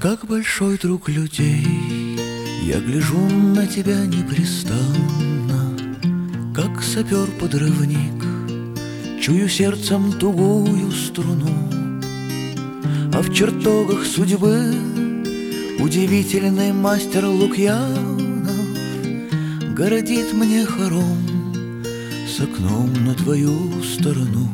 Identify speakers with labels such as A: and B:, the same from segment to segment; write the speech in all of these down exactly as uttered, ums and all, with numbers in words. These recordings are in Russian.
A: как большой друг людей, я гляжу на тебя непрестанно, как сапер-подрывник, чую сердцем тугую струну. А в чертогах судьбы удивительный мастер Лукьянов городит мне хором с окном на твою сторону.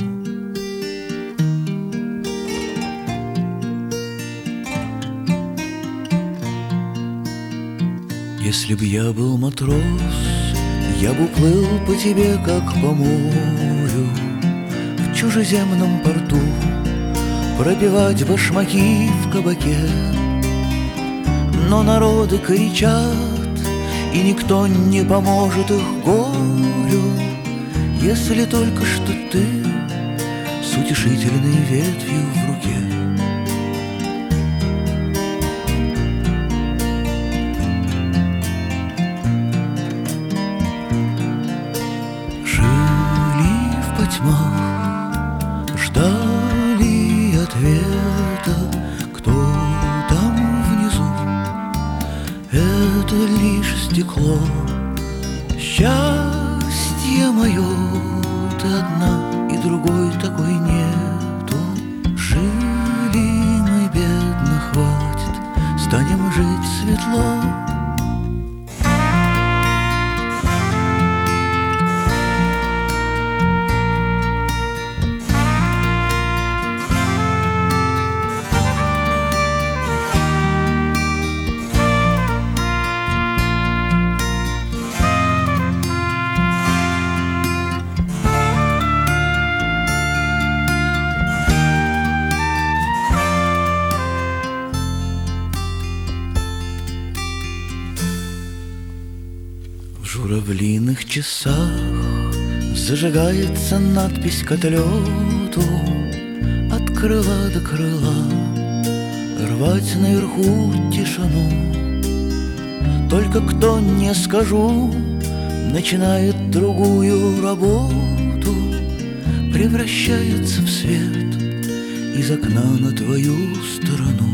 A: Если б я был матрос, я бы плыл по тебе, как по морю, в чужеземном порту пробивать башмаки в кабаке. Но народы кричат, и никто не поможет их горю, если только что ты с утешительной ветвью в руке. Ждали ответа, кто там внизу. Это лишь стекло. Счастье мое, ты одна, и другой такой нету. Жили мы бедно, хватит, станем жить светло. В журавлиных часах зажигается надпись к отлету от крыла до крыла, рвать наверху тишину. Только кто, не скажу, начинает другую работу, превращается в свет из окна на твою сторону.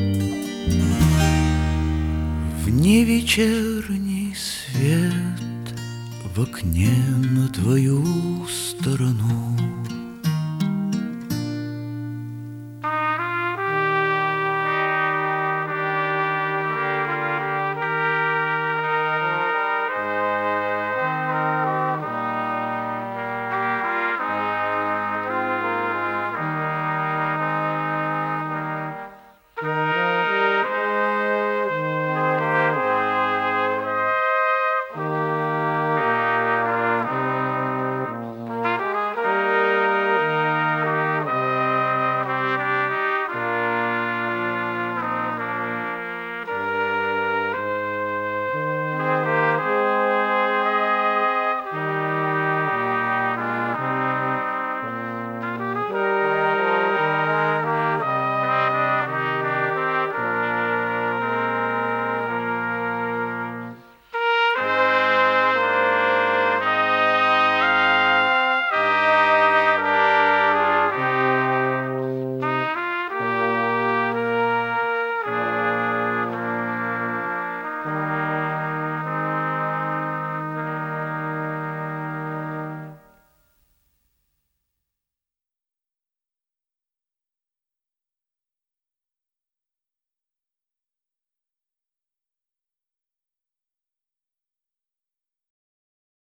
A: В невечерний свет в окне на твою сторону.